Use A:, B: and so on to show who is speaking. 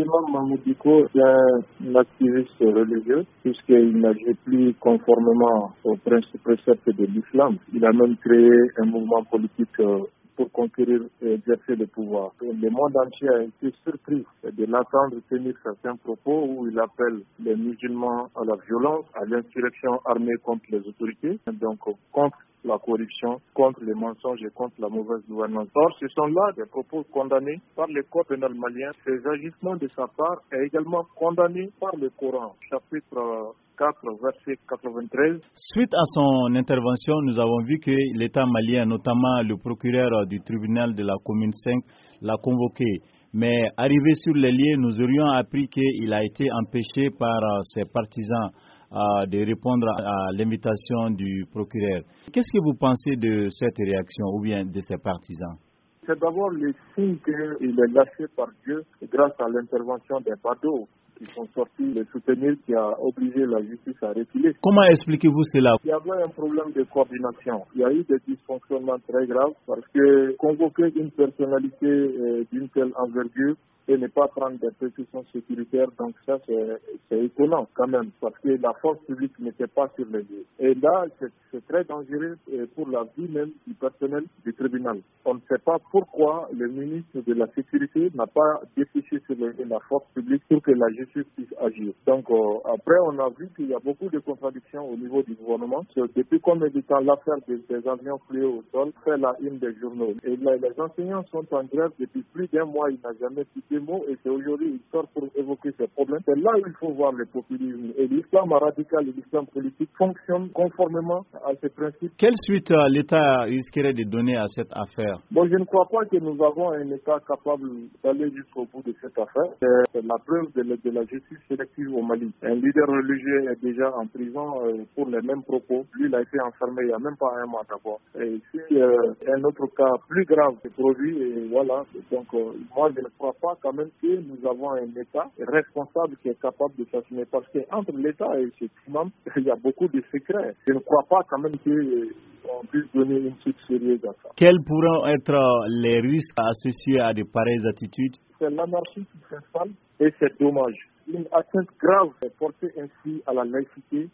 A: l'imam Mahmoud Dicko est un activiste religieux puisqu'il n'agit plus conformément aux préceptes de l'islam. Il a même créé un mouvement politique pour conquérir et exercer le pouvoir. Et le monde entier a été surpris de l'entendre tenir certains propos où il appelle les musulmans à la violence, à l'insurrection armée contre les autorités, donc contre la corruption, contre les mensonges et contre la mauvaise gouvernance. Or, ce sont là des propos condamnés par le code pénal malien. Ces agissements de sa part est également condamné par le Coran, chapitre 4, verset 93.
B: Suite à son intervention, nous avons vu que l'État malien, notamment le procureur du tribunal de la commune 5, l'a convoqué. Mais arrivé sur les lieux, nous aurions appris qu'il a été empêché par ses partisans de répondre à l'invitation du procureur. Qu'est-ce que vous pensez de cette réaction ou bien de ses partisans?
A: C'est d'abord le signe qu'il est lâché par Dieu grâce à l'intervention des badauds qui sont sortis le soutenir, qui a obligé la justice à reculer.
B: Comment expliquez-vous cela?
A: Il y avait un problème de coordination. Il y a eu des dysfonctionnements très graves parce que convoquer une personnalité d'une telle envergure et ne pas prendre des précautions sécuritaires, donc ça c'est étonnant quand même, parce que la force publique n'était pas sur les lieux. Et là, c'est très dangereux pour la vie même du personnel du tribunal. On ne sait pas pourquoi le ministre de la Sécurité n'a pas dépêché sur les lieux la force publique pour que la justice puisse agir. Donc après, on a vu qu'il y a beaucoup de contradictions au niveau du gouvernement. Depuis combien de temps l'affaire des avions fléaux au sol fait la une des journaux. Et là, les enseignants sont en grève depuis plus d'un mois, il n'a jamais cité mots et c'est aujourd'hui il sort pour évoquer ces problèmes. C'est là où il faut voir le populisme. Et l'islam radical et l'islam politique fonctionnent conformément à ces principes.
B: Quelle suite l'État risquerait de donner à cette affaire?
A: Bon, je ne crois pas que nous avons un État capable d'aller jusqu'au bout de cette affaire. C'est la preuve de la justice sélective au Mali. Un leader religieux est déjà en prison pour les mêmes propos. Lui, il a été enfermé il n'y a même pas un mois d'abord. Et si un autre cas plus grave se produit, et voilà. Donc, moi, je ne crois pas quand même que nous avons un État responsable qui est capable de s'assumer. Parce qu'entre l'État et ses membres, il y a beaucoup de secrets. Je ne crois pas quand même qu'on puisse donner une suite sérieuse à ça.
B: Quels pourront être les risques associés à de pareilles attitudes?
A: C'est l'anarchie qui s'installe et c'est dommage. Une atteinte grave est portée ainsi à la laïcité